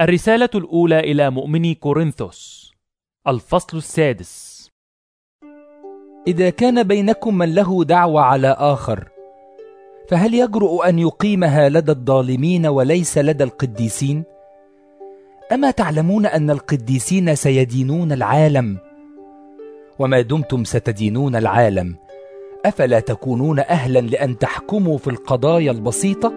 الرسالة الأولى إلى مؤمني كورنثوس، الفصل السادس. إذا كان بينكم من له دعوة على آخر، فهل يجرؤ أن يقيمها لدى الظالمين وليس لدى القديسين؟ أما تعلمون أن القديسين سيدينون العالم؟ وما دمتم ستدينون العالم، أفلا تكونون أهلا لأن تحكموا في القضايا البسيطة؟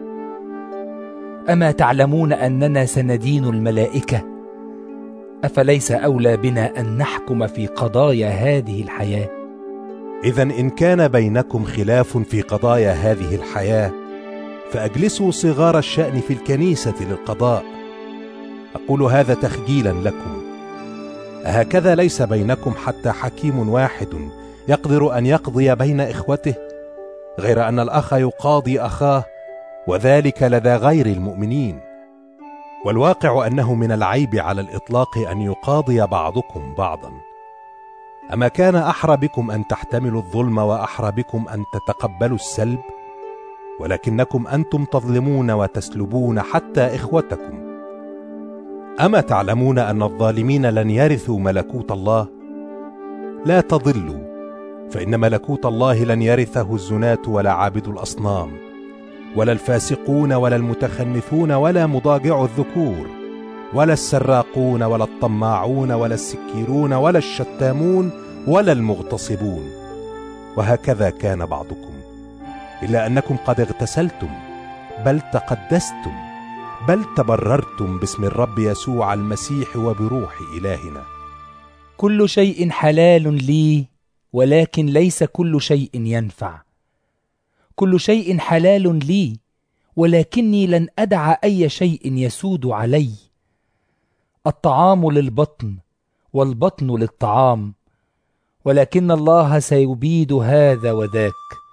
أما تعلمون أننا سندين الملائكة؟ أفليس أولى بنا أن نحكم في قضايا هذه الحياة؟ إذن إن كان بينكم خلاف في قضايا هذه الحياة، فأجلسوا صغار الشأن في الكنيسة للقضاء. أقول هذا تخجيلا لكم. هكذا ليس بينكم حتى حكيم واحد يقدر أن يقضي بين إخوته، غير أن الأخ يقاضي أخاه، وذلك لدى غير المؤمنين. والواقع أنه من العيب على الإطلاق أن يقاضي بعضكم بعضا. أما كان أحرى بكم أن تحتملوا الظلم وأحرى بكم أن تتقبلوا السلب؟ ولكنكم أنتم تظلمون وتسلبون حتى إخوتكم. أما تعلمون أن الظالمين لن يرثوا ملكوت الله؟ لا تضلوا، فإن ملكوت الله لن يرثه الزناة ولا عابد الأصنام ولا الفاسقون ولا المتخنثون ولا مضاجع الذكور ولا السراقون ولا الطماعون ولا السكيرون ولا الشتامون ولا المغتصبون. وهكذا كان بعضكم، إلا أنكم قد اغتسلتم، بل تقدستم، بل تبررتم باسم الرب يسوع المسيح وبروح إلهنا. كل شيء حلال لي، ولكن ليس كل شيء ينفع. كل شيء حلال لي، ولكني لن أدع أي شيء يسود علي. الطعام للبطن والبطن للطعام، ولكن الله سيبيد هذا وذاك.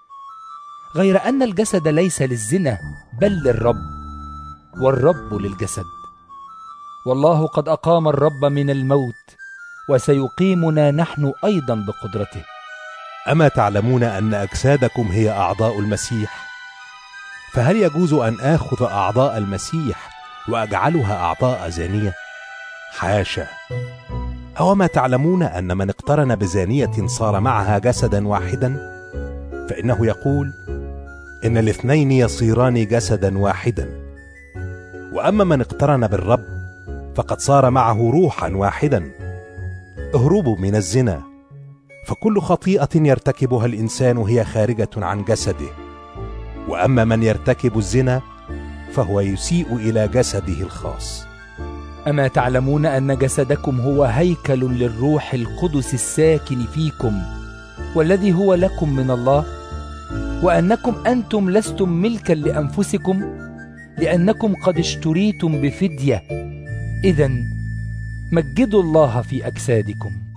غير أن الجسد ليس للزنا بل للرب، والرب للجسد. والله قد أقام الرب من الموت، وسيقيمنا نحن أيضا بقدرته. أما تعلمون أن أجسادكم هي أعضاء المسيح؟ فهل يجوز أن آخذ أعضاء المسيح وأجعلها أعضاء زانية؟ حاشا! أوما تعلمون أن من اقترن بزانية صار معها جسدا واحدا؟ فإنه يقول إن الاثنين يصيران جسدا واحدا. وأما من اقترن بالرب فقد صار معه روحا واحدا. اهربوا من الزنا، فكل خطيئة يرتكبها الإنسان هي خارجة عن جسده، وأما من يرتكب الزنا فهو يسيء إلى جسده الخاص. أما تعلمون أن جسدكم هو هيكل للروح القدس الساكن فيكم، والذي هو لكم من الله، وأنكم أنتم لستم ملكا لأنفسكم، لأنكم قد اشتريتم بفدية. إذن مجدوا الله في أجسادكم.